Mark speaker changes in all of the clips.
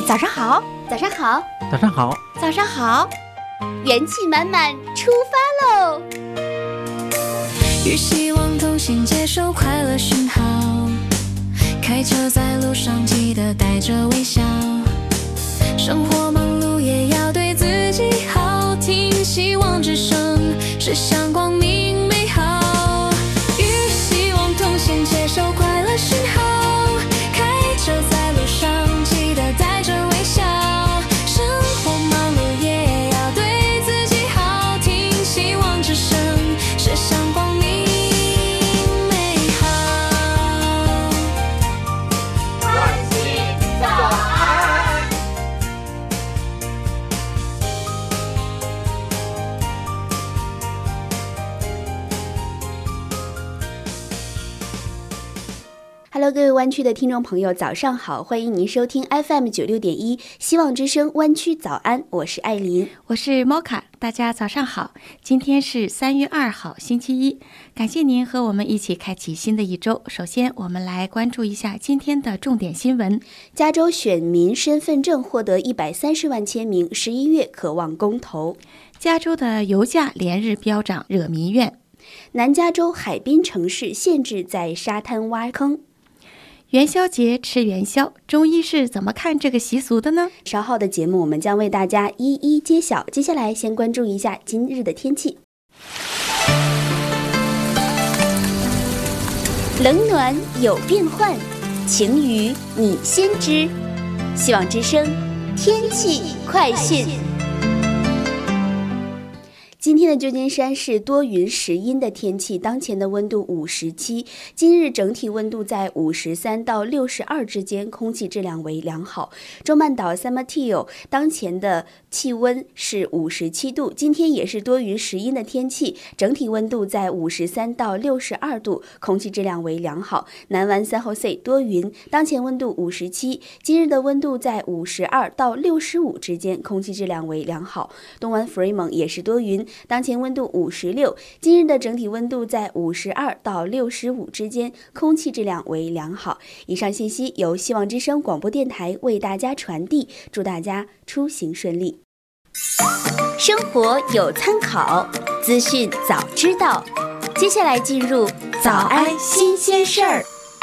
Speaker 1: 早上好，早上好，
Speaker 2: 早上好，
Speaker 1: 早上好，元气满满出发喽！
Speaker 3: 与希望同行，接受快乐讯号。开车在路上，记得带着微笑。生活忙碌，也要对自己好。听希望之声，是向光明美好。与希望同行，接受快乐讯号。开车在路上，记得带着微笑。生活忙碌，也要对自己好。听希望之声，是向光明美好。
Speaker 4: 关心早安。
Speaker 1: Hello， 各位湾区的听众朋友，早上好！欢迎您收听 FM96.1希望之声湾区早安，我是艾琳，
Speaker 5: 我是 Moka， 大家早上好！今天是3月2号，星期一，感谢您和我们一起开启新的一周。首先，我们来关注一下今天的重点新闻：
Speaker 1: 加州选民身份证获得130万签名，11月可望公投；
Speaker 5: 加州的油价连日飙涨，惹民怨；
Speaker 1: 南加州海滨城市限制在沙滩挖坑。
Speaker 5: 元宵节吃元宵，中医是怎么看这个习俗的呢？
Speaker 1: 稍后的节目我们将为大家一一揭晓。接下来先关注一下今日的天气。冷暖有变幻，晴雨你先知。希望之声天气快讯。今天的旧金山是多云时阴的天气，当前的温度57，今日整体温度在53到62之间，空气质量为良好。中曼岛 San Mateo 当前的气温是57度，今天也是多云时阴的天气，整体温度在53到62度，空气质量为良好。南湾 San Jose 多云，当前温度57，今日的温度在52到65之间，空气质量为良好。东湾 Fremont 也是多云，当前温度56，今日的整体温度在52到65之间，空气质量为良好。以上信息由希望之声广播电台为大家传递，祝大家出行顺利。生活有参考，资讯早知道。接下来进入早安新鲜事儿。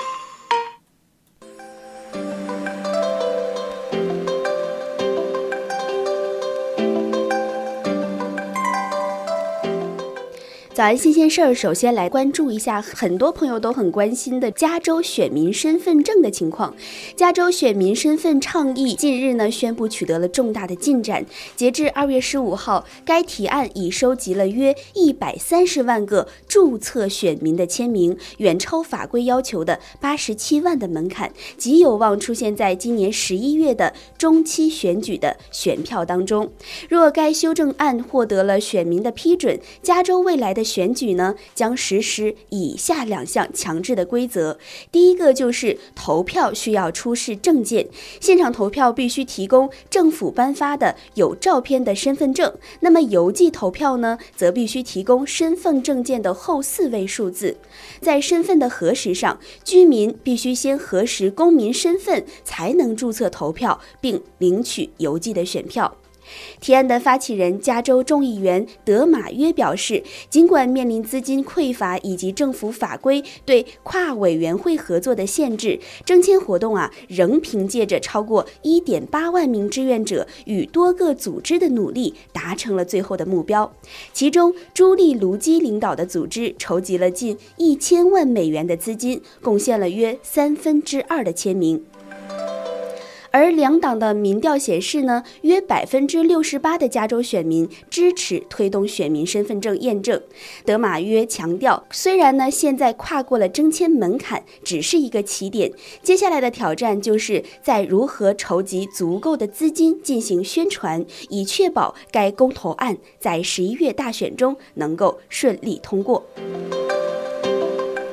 Speaker 1: 早安新鲜事儿，首先来关注一下很多朋友都很关心的加州选民身份证的情况。加州选民身份倡议近日呢宣布取得了重大的进展，截至2月15号，该提案已收集了约130万个注册选民的签名，远超法规要求的87万的门槛，极有望出现在今年11月的中期选举的选票当中。若该修正案获得了选民的批准，加州未来的选举呢将实施以下2项强制的规则。第一个就是投票需要出示证件，现场投票必须提供政府颁发的有照片的身份证，那么邮寄投票呢则必须提供身份证件的后4位数字。在身份的核实上，居民必须先核实公民身份才能注册投票并领取邮寄的选票。提案的发起人加州众议员德马约表示，尽管面临资金匮乏以及政府法规对跨委员会合作的限制，征签活动仍凭借着超过 1.8 万名志愿者与多个组织的努力达成了最后的目标。其中朱莉卢基领导的组织筹集了近1000万美元的资金，贡献了约2/3的签名。而两党的民调显示呢，约68%的加州选民支持推动选民身份证验证。德马约强调，虽然呢现在跨过了征签门槛，只是一个起点，接下来的挑战就是在如何筹集足够的资金进行宣传，以确保该公投案在11月大选中能够顺利通过。
Speaker 5: 除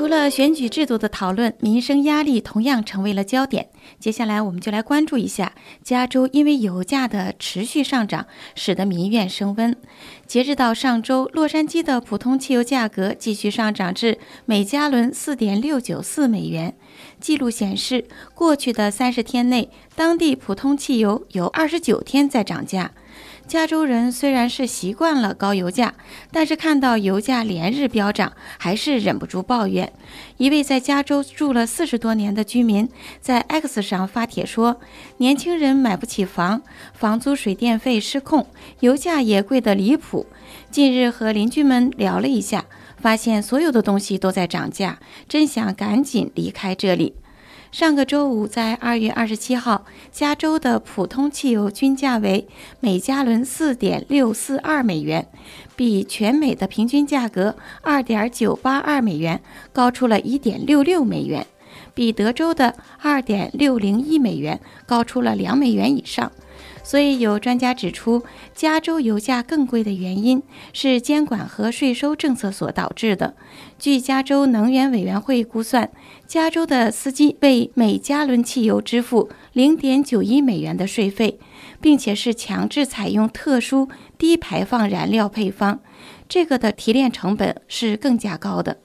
Speaker 5: 除了选举制度的讨论，民生压力同样成为了焦点。接下来我们就来关注一下加州因为油价的持续上涨，使得民怨升温。截止到上周，洛杉矶的普通汽油价格继续上涨至每加仑 4.694 美元。记录显示，过去的30天内，当地普通汽油有29天在涨价。加州人虽然是习惯了高油价，但是看到油价连日飙涨，还是忍不住抱怨。一位在加州住了40多年的居民在 X 上发帖说，年轻人买不起房，房租水电费失控，油价也贵得离谱。近日和邻居们聊了一下，发现所有的东西都在涨价，真想赶紧离开这里。上个周五，在2月27号，加州的普通汽油均价为每加仑 4.642 美元，比全美的平均价格 2.982 美元高出了 1.66 美元，比德州的 2.601 美元高出了2美元以上。所以有专家指出，加州油价更贵的原因是监管和税收政策所导致的。据加州能源委员会估算，加州的司机为每加仑汽油支付 0.91 美元的税费，并且是强制采用特殊低排放燃料配方，这个的提炼成本是更加高的。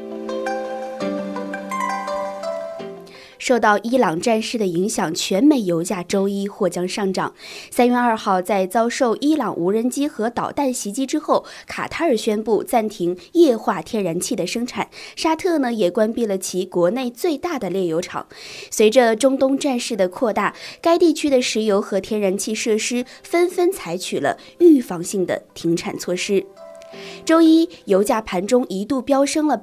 Speaker 1: 受到伊朗战事的影响，全美油价周一或将上涨。3月2号，在遭受伊朗无人机和导弹袭击之后，卡塔尔宣布暂停液化天然气的生产，沙特呢也关闭了其国内最大的炼油厂。随着中东战事的扩大，该地区的石油和天然气设施纷纷采取了预防性的停产措施。周一，油价盘中一度飙升了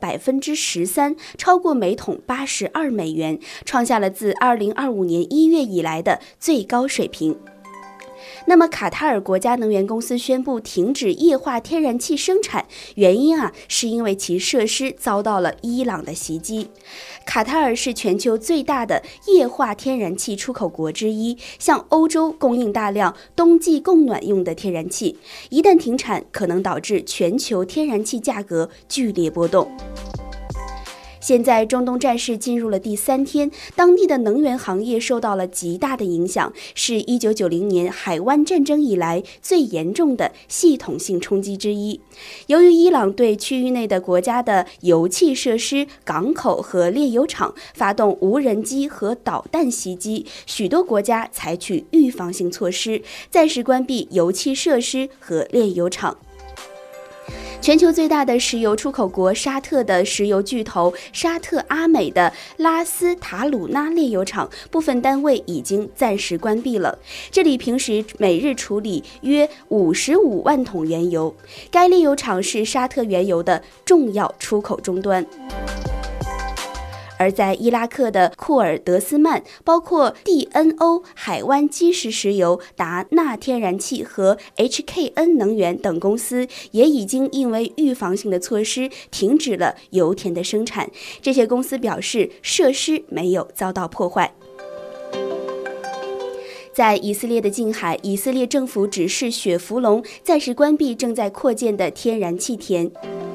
Speaker 1: 13%， 超过每桶82美元，创下了自2025年1月以来的最高水平。那么卡塔尔国家能源公司宣布停止液化天然气生产，原因是因为其设施遭到了伊朗的袭击。卡塔尔是全球最大的液化天然气出口国之一，向欧洲供应大量冬季供暖用的天然气，一旦停产，可能导致全球天然气价格剧烈波动。现在中东战事进入了第3天，当地的能源行业受到了极大的影响，是1990年海湾战争以来最严重的系统性冲击之一。由于伊朗对区域内的国家的油气设施、港口和炼油厂发动无人机和导弹袭击，许多国家采取预防性措施，暂时关闭油气设施和炼油厂。全球最大的石油出口国沙特的石油巨头沙特阿美的拉斯塔鲁纳炼油厂部分单位已经暂时关闭了，这里平时每日处理约55万桶原油。该炼油厂是沙特原油的重要出口终端。而在伊拉克的库尔德斯曼，包括 DNO 海湾基石石油、达纳天然气和 HKN 能源等公司也已经因为预防性的措施停止了油田的生产。这些公司表示，设施没有遭到破坏。在以色列的近海，以色列政府指示雪佛龙暂时关闭正在扩建的天然气田。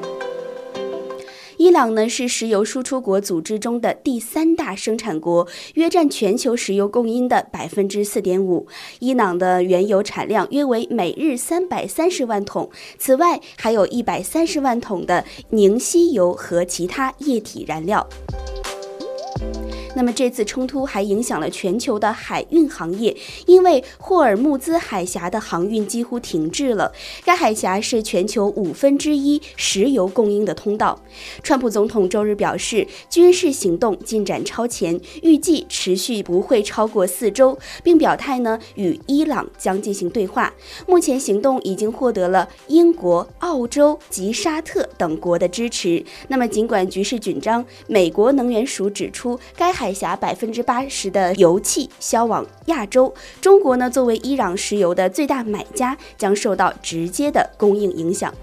Speaker 1: 伊朗呢是石油输出国组织中的第3大生产国，约占全球石油供应的 4.5%。伊朗的原油产量约为每日330万桶，此外还有130万桶的凝稀油和其他液体燃料。那么这次冲突还影响了全球的海运行业，因为霍尔木兹海峡的航运几乎停滞了。该海峡是全球1/5石油供应的通道。川普总统周日表示，军事行动进展超前，预计持续不会超过4周，并表态呢与伊朗将进行对话。目前行动已经获得了英国、澳洲及沙特等国的支持。那么尽管局势紧张，美国能源署指出，该海峡80%的油气销往亚洲，中国呢作为伊朗石油的最大买家，将受到直接的供应影响。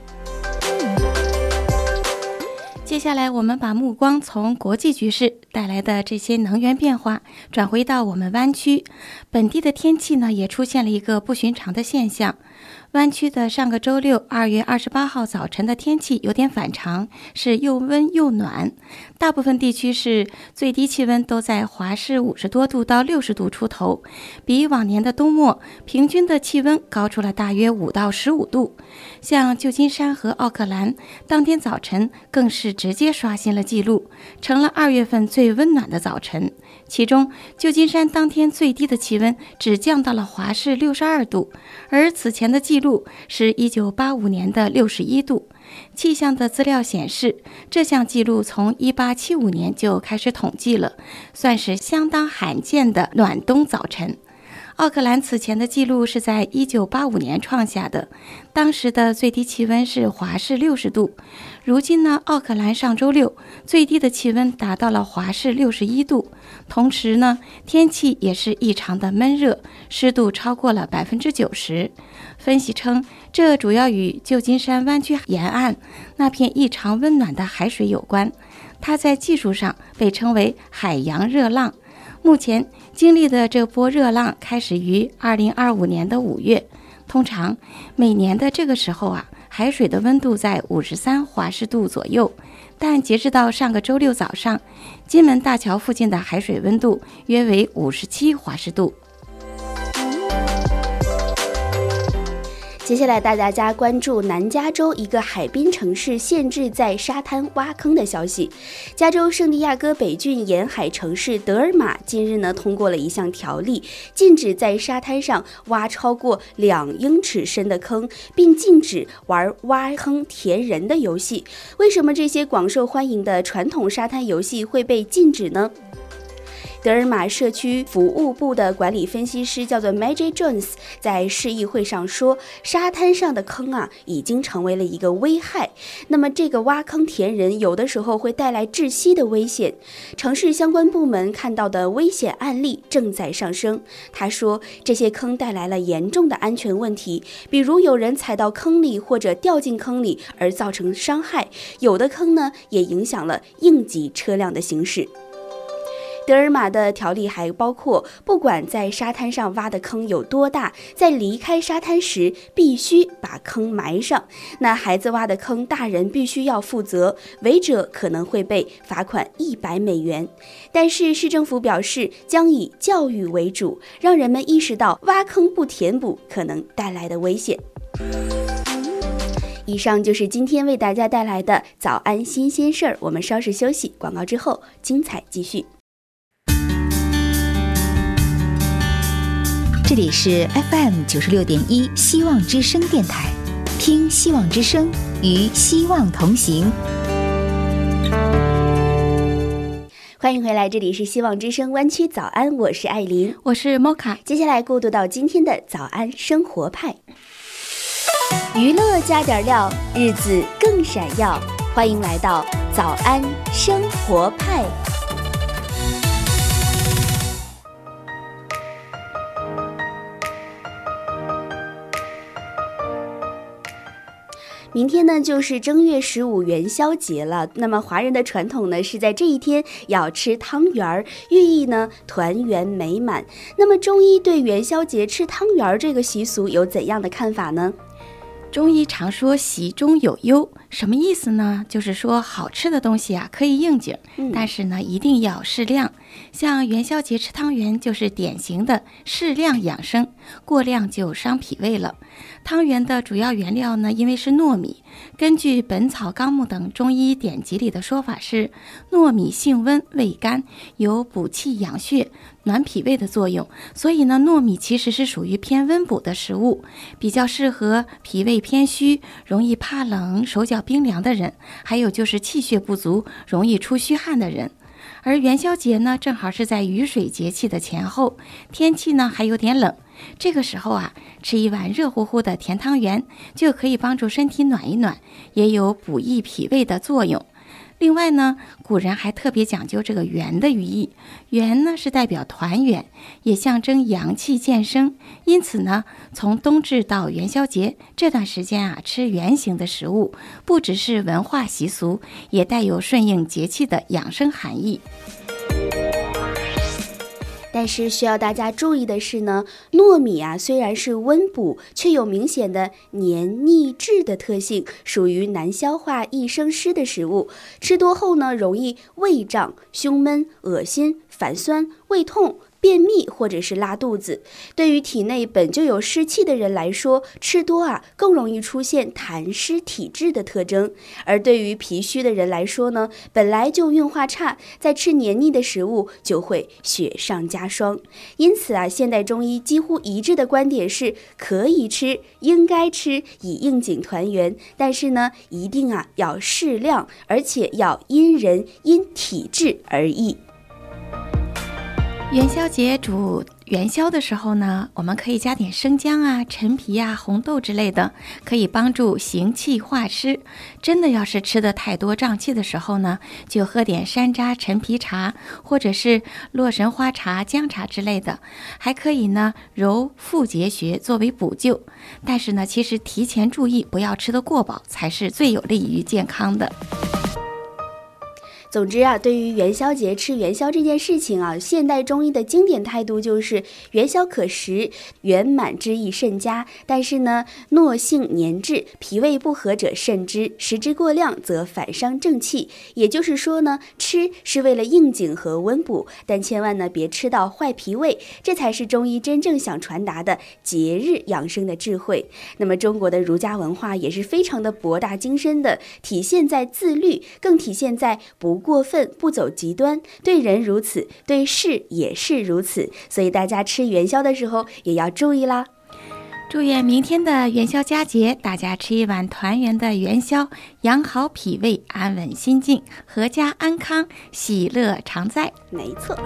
Speaker 5: 接下来我们把目光从国际局势带来的这些能源变化转回到我们湾区，本地的天气呢也出现了一个不寻常的现象。 湾区的上个周六2月28号早晨的天气有点反常，是又温又暖，大部分地区是最低气温都在华氏50多度到60度出头，比往年的冬末平均的气温高出了大约5到15度。像旧金山和奥克兰当天早晨更是直接刷新了纪录，成了2月份最温暖的早晨。其中旧金山当天最低的气温只降到了华氏62度，而此前的记录是1985年的61度。气象的资料显示，这项记录从1875年就开始统计了，算是相当罕见的暖冬早晨。奥克兰此前的记录是在1985年创下的，当时的最低气温是华氏60度。如今呢，奥克兰上周六最低的气温达到了华氏61度，同时呢，天气也是异常的闷热，湿度超过了90%。分析称，这主要与旧金山湾区沿岸那片异常温暖的海水有关，它在技术上被称为海洋热浪。目前经历的这波热浪开始于2025年的5月，通常每年的这个时候海水的温度在53华氏度左右，但截至到上个周六早上，金门大桥附近的海水温度约为57华氏度。
Speaker 1: 接下来大家关注南加州一个海滨城市限制在沙滩挖坑的消息。加州圣地亚哥北郡沿海城市德尔玛近日通过了一项条例，禁止在沙滩上挖超过2英尺深的坑，并禁止玩挖坑填人的游戏。为什么这些广受欢迎的传统沙滩游戏会被禁止呢？德尔玛社区服务部的管理分析师叫做 Maggie Jones 在市议会上说，沙滩上的坑已经成为了一个危害。那么这个挖坑填人有的时候会带来窒息的危险，城市相关部门看到的危险案例正在上升。他说，这些坑带来了严重的安全问题，比如有人踩到坑里或者掉进坑里而造成伤害，有的坑也影响了应急车辆的行驶。德尔玛的条例还包括，不管在沙滩上挖的坑有多大，在离开沙滩时必须把坑埋上。那孩子挖的坑，大人必须要负责，违者可能会被罚款$100。但是市政府表示，将以教育为主，让人们意识到挖坑不填补可能带来的危险。以上就是今天为大家带来的早安新鲜事儿，我们稍事休息，广告之后精彩继续。
Speaker 2: 这里是 FM 96.1希望之声电台，听希望之声，与希望同行。
Speaker 1: 欢迎回来，这里是希望之声湾区早安，我是艾琳，
Speaker 5: 我是 Moka。
Speaker 1: 接下来过渡到今天的早安生活派，娱乐加点料，日子更闪耀。欢迎来到早安生活派。明天呢就是正月15元宵节了，那么华人的传统呢是在这一天要吃汤圆，寓意呢团圆美满。那么中医对元宵节吃汤圆这个习俗有怎样的看法呢？
Speaker 5: 中医常说喜中有忧，什么意思呢？就是说好吃的东西可以应景，但是呢一定要适量。像元宵节吃汤圆就是典型的适量养生，过量就伤脾胃了。汤圆的主要原料呢，因为是糯米，根据《本草纲目》等中医典籍里的说法是，糯米性温味甘，有补气养血、暖脾胃的作用，所以呢，糯米其实是属于偏温补的食物，比较适合脾胃偏虚、容易怕冷、手脚冰凉的人，还有就是气血不足、容易出虚汗的人。而元宵节呢，正好是在雨水节气的前后，天气呢还有点冷，这个时候吃一碗热乎乎的甜汤圆，就可以帮助身体暖一暖，也有补益脾胃的作用。另外呢，古人还特别讲究这个圆的寓意，圆呢是代表团圆，也象征阳气渐生，因此呢，从冬至到元宵节这段时间吃圆形的食物，不只是文化习俗，也带有顺应节气的养生含义。
Speaker 1: 但是需要大家注意的是呢，糯米啊虽然是温补，却有明显的黏腻滞的特性，属于难消化易生湿的食物。吃多后呢，容易胃胀、胸闷、恶心、反酸、胃痛、便秘或者是拉肚子。对于体内本就有湿气的人来说，吃多啊更容易出现痰湿体质的特征。而对于脾虚的人来说呢，本来就运化差，在吃黏腻的食物就会雪上加霜。因此啊，现代中医几乎一致的观点是可以吃，应该吃，以应景团圆。但是呢，一定啊要适量，而且要因人因体质而异。
Speaker 5: 元宵节煮元宵的时候呢，我们可以加点生姜啊、陈皮啊、红豆之类的，可以帮助行气化湿。真的要是吃的太多胀气的时候呢，就喝点山楂陈皮茶，或者是洛神花茶、姜茶之类的，还可以呢揉腹结穴作为补救。但是呢，其实提前注意不要吃得过饱，才是最有利于健康的。
Speaker 1: 总之啊，对于元宵节吃元宵这件事情啊，现代中医的经典态度就是元宵可食，圆满之意甚佳。但是呢，糯性黏滞，脾胃不和者慎之，食之过量则反伤正气。也就是说呢，吃是为了应景和温补，但千万呢别吃到坏脾胃，这才是中医真正想传达的节日养生的智慧。那么中国的儒家文化也是非常的博大精深的，体现在自律，更体现在不过分、不走极端，对人如此，对事也是如此。所以大家吃元宵的时候也要注意啦。
Speaker 5: 祝愿明天的元宵佳节，大家吃一碗团圆的元宵，养好脾胃，安稳心境，阖家安康，喜乐常在。
Speaker 1: 没错。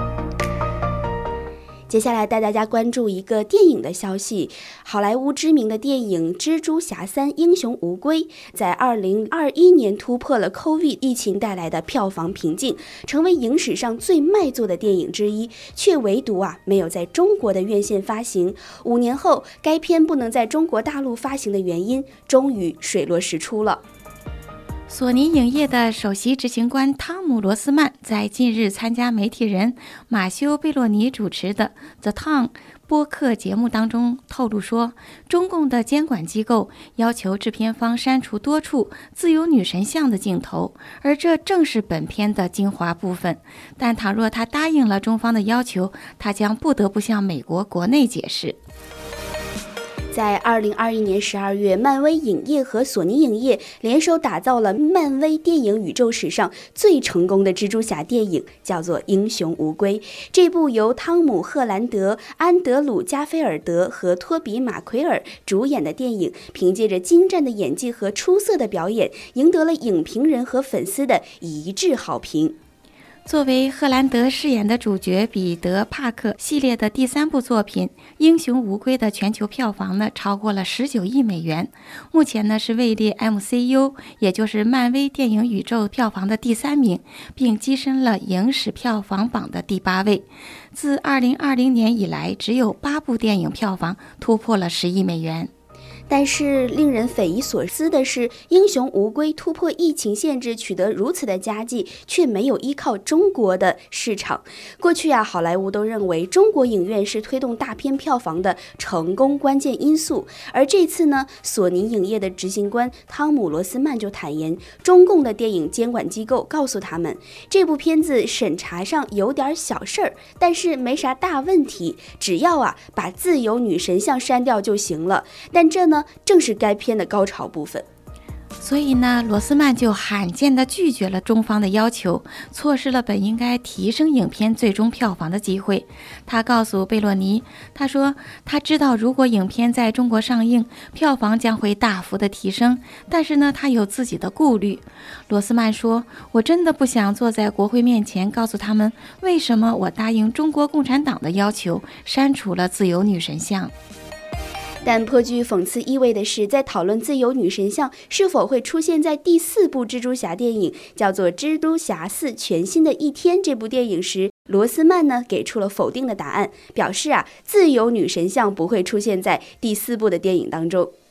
Speaker 1: 接下来带大家关注一个电影的消息。好莱坞知名的电影《蜘蛛侠3：英雄无归》在2021年突破了 COVID 疫情带来的票房瓶颈，成为影史上最卖座的电影之一，却唯独没有在中国的院线发行。5年后，该片不能在中国大陆发行的原因终于水落石出了。
Speaker 5: 索尼影业的首席执行官汤姆·罗斯曼在近日参加媒体人马修·贝洛尼主持的 The Town 播客节目当中透露说，中共的监管机构要求制片方删除多处自由女神像的镜头，而这正是本片的精华部分。但倘若他答应了中方的要求，他将不得不向美国国内解释。
Speaker 1: 在2021年12月，漫威影业和索尼影业联手打造了漫威电影宇宙史上最成功的蜘蛛侠电影，叫做《英雄无归》。这部由汤姆·赫兰德、安德鲁·加菲尔德和托比·马奎尔主演的电影，凭借着精湛的演技和出色的表演，赢得了影评人和粉丝的一致好评。
Speaker 5: 作为赫兰德饰演的主角彼得·帕克系列的第3部作品《英雄无归》的全球票房呢超过了19亿美元，目前呢是位列 MCU 也就是漫威电影宇宙票房的第3名，并跻身了影史票房榜的第8位。自2020年以来，只有8部电影票房突破了10亿美元。
Speaker 1: 但是令人匪夷所思的是，英雄无归突破疫情限制，取得如此的佳绩，却没有依靠中国的市场。过去好莱坞都认为中国影院是推动大片票房的成功关键因素，而这次呢，索尼影业的执行官汤姆·罗斯曼就坦言，中共的电影监管机构告诉他们，这部片子审查上有点小事儿，但是没啥大问题，只要把自由女神像删掉就行了。但这呢正是该片的高潮部分。
Speaker 5: 所以呢，罗斯曼就罕见地拒绝了中方的要求，错失了本应该提升影片最终票房的机会。他告诉贝洛尼，他说他知道如果影片在中国上映，票房将会大幅的提升，但是呢，他有自己的顾虑。罗斯曼说，我真的不想坐在国会面前告诉他们，为什么我答应中国共产党的要求，删除了自由女神像。
Speaker 1: 但颇具讽刺意味的是，在讨论自由女神像是否会出现在第4部蜘蛛侠电影，叫做《蜘蛛侠4：全新的一天》这部电影时，罗斯曼呢给出了否定的答案，表示自由女神像不会出现在第4部的电影当中。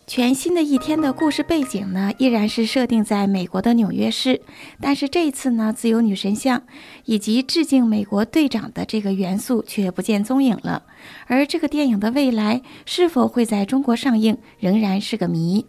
Speaker 5: 全新的一天的故事背景呢，依然是设定在美国的纽约市，但是这一次呢，自由女神像以及致敬美国队长的这个元素却不见踪影了。而这个电影的未来是否会在中国上映，仍然是个谜。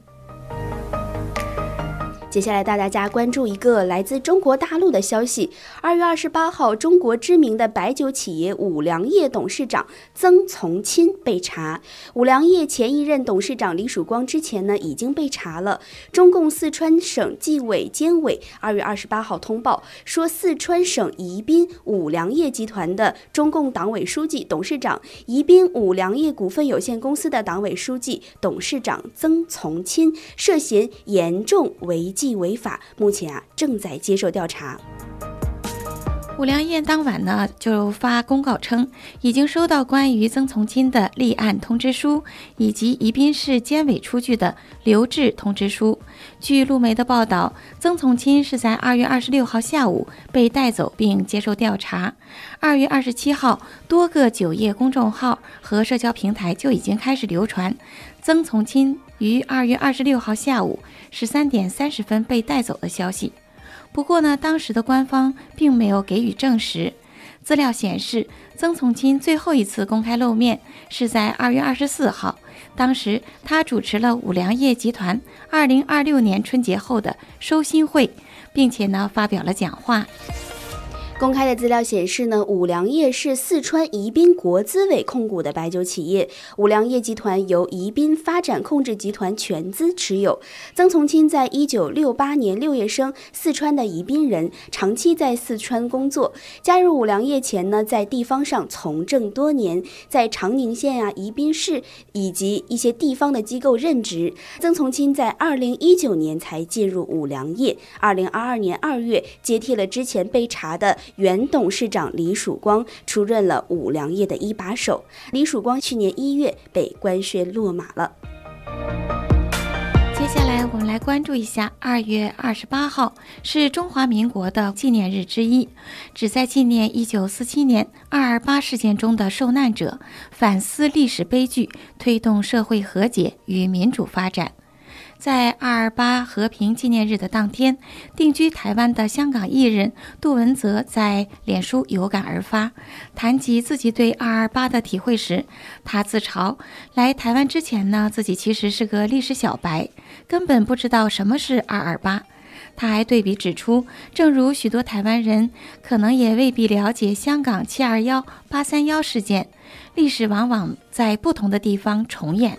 Speaker 1: 接下来带大家关注一个来自中国大陆的消息。2月28号，中国知名的白酒企业五粮液董事长曾从钦被查。五粮液前一任董事长李曙光之前呢已经被查了。中共四川省纪委监委2月28号通报说，四川省宜宾五粮液集团的中共党委书记、董事长，宜宾五粮液股份有限公司的党委书记、董事长曾从钦涉嫌严重违纪违法，目前正在接受调查。
Speaker 5: 五粮液当晚呢就发公告称，已经收到关于曾从钦的立案通知书以及宜宾市监委出具的留置通知书。据路媒的报道，曾从钦是在2月26号下午被带走并接受调查。2月27号，多个酒业公众号和社交平台就已经开始流传曾从钦于2月26号下午13点30分被带走的消息。不过呢，当时的官方并没有给予证实。资料显示，曾从钦最后一次公开露面是在2月24号，当时他主持了五粮液集团2026年春节后的收薪会，并且呢发表了讲话。
Speaker 1: 公开的资料显示呢，五粮液是四川宜宾国资委控股的白酒企业，五粮液集团由宜宾发展控制集团全资持有。曾从钦在1968年6月生，四川的宜宾人，长期在四川工作。加入五粮液前呢，在地方上从政多年，在长宁县宜宾市以及一些地方的机构任职。曾从钦在2019年才进入五粮液，2022年2月接替了之前被查的原董事长李曙光，出任了五粮液的一把手。李曙光去年1月被官宣落马了。
Speaker 5: 接下来我们来关注一下2月28号是中华民国的纪念日之一，旨在纪念1947年228事件中的受难者，反思历史悲剧，推动社会和解与民主发展。在228和平纪念日的当天，定居台湾的香港艺人杜文泽在脸书有感而发，谈及自己对228的体会时，他自嘲来台湾之前呢，自己其实是个历史小白，根本不知道什么是228。他还对比指出，正如许多台湾人可能也未必了解香港721、831事件，历史往往在不同的地方重演。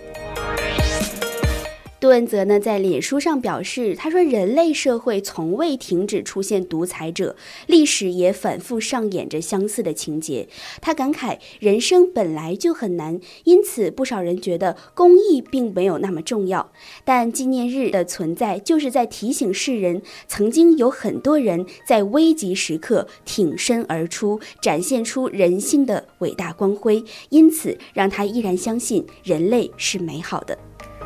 Speaker 1: 杜文泽呢在脸书上表示，他说人类社会从未停止出现独裁者，历史也反复上演着相似的情节。他感慨人生本来就很难，因此不少人觉得公益并没有那么重要。但纪念日的存在就是在提醒世人，曾经有很多人在危急时刻挺身而出，展现出人性的伟大光辉，因此让他依然相信人类是美好的。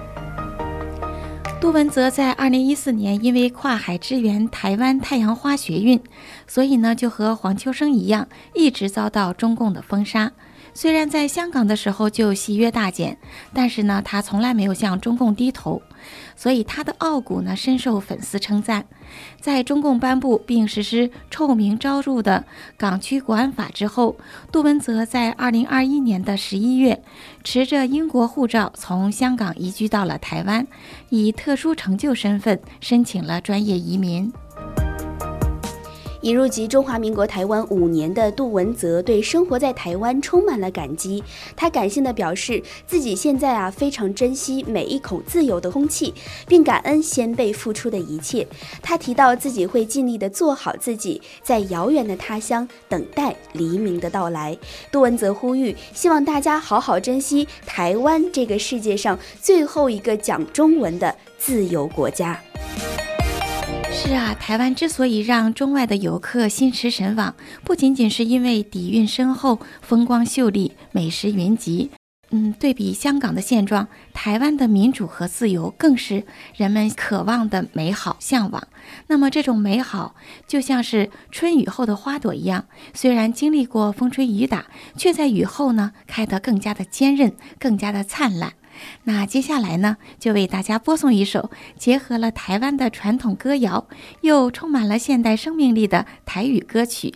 Speaker 5: 杜文泽在2014年因为跨海支援台湾太阳花学运，所以呢就和黄秋生一样，一直遭到中共的封杀。虽然在香港的时候就戏约大减，但是呢他从来没有向中共低头，所以他的傲骨呢深受粉丝称赞。在中共颁布并实施臭名昭著的港区国安法之后，杜文泽在2021年的11月持着英国护照从香港移居到了台湾，以特殊成就身份申请了专业移民。
Speaker 1: 已入籍中华民国台湾5年的杜文泽对生活在台湾充满了感激。他感性地表示，自己现在非常珍惜每一口自由的空气，并感恩先辈付出的一切。他提到自己会尽力地做好自己，在遥远的他乡等待黎明的到来。杜文泽呼吁，希望大家好好珍惜台湾这个世界上最后一个讲中文的自由国家。
Speaker 5: 是啊，台湾之所以让中外的游客心驰神往，不仅仅是因为底蕴深厚、风光秀丽、美食云集。对比香港的现状，台湾的民主和自由更是人们渴望的美好向往。那么这种美好就像是春雨后的花朵一样，虽然经历过风吹雨打，却在雨后呢开得更加的坚韧，更加的灿烂。 那接下来呢，就为大家播送一首结合了台湾的传统歌谣，又充满了现代生命力的台语歌曲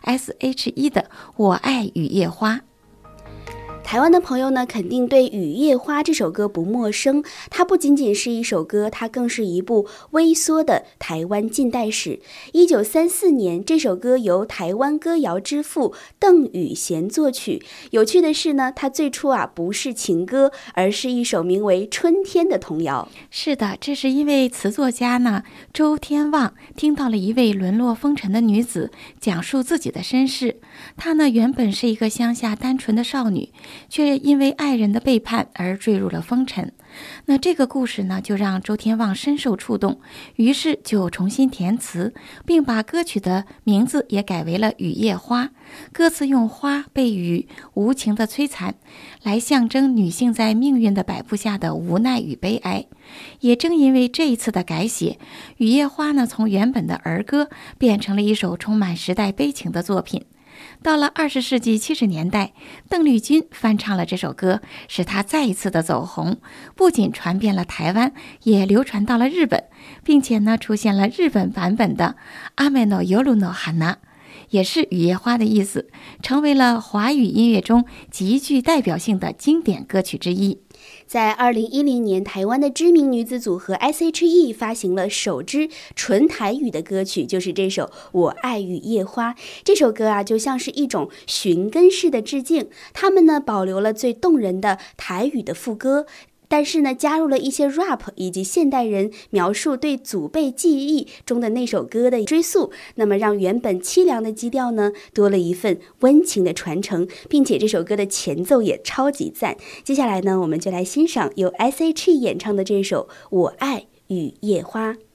Speaker 5: S.H.E 的《我爱雨夜花》。
Speaker 1: 台湾的朋友呢，肯定对《雨夜花》这首歌不陌生。它不仅仅是一首歌，它更是一部微缩的台湾近代史。1934年，这首歌由台湾歌谣之父邓雨贤作曲。有趣的是呢，它最初不是情歌，而是一首名为《春天》的童谣。
Speaker 5: 是的，这是因为词作家呢周天旺听到了一位沦落风尘的女子讲述自己的身世。她呢原本是一个乡下单纯的少女，却因为爱人的背叛而坠入了风尘。那这个故事呢，就让周天旺深受触动，于是就重新填词，并把歌曲的名字也改为了《雨夜花》。歌词用花被雨无情的摧残，来象征女性在命运的摆布下的无奈与悲哀。也正因为这一次的改写，《雨夜花》呢，从原本的儿歌变成了一首充满时代悲情的作品。到了20世纪70年代，邓丽君翻唱了这首歌，使她再一次的走红，不仅传遍了台湾，也流传到了日本，并且呢，出现了日本版本的阿美诺尤鲁诺哈娜，也是雨夜花的意思，成为了华语音乐中极具代表性的经典歌曲之一。
Speaker 1: 在2010年，台湾的知名女子组合 S.H.E 发行了首支纯台语的歌曲，就是这首《我爱雨夜花》。这首歌就像是一种寻根式的致敬，他们呢保留了最动人的台语的副歌，但是呢，加入了一些 rap 以及现代人描述对祖辈记忆中的那首歌的追溯，那么让原本凄凉的基调呢，多了一份温情的传承，并且这首歌的前奏也超级赞。接下来呢，我们就来欣赏由 S.H.E 演唱的这首《我爱雨夜花》。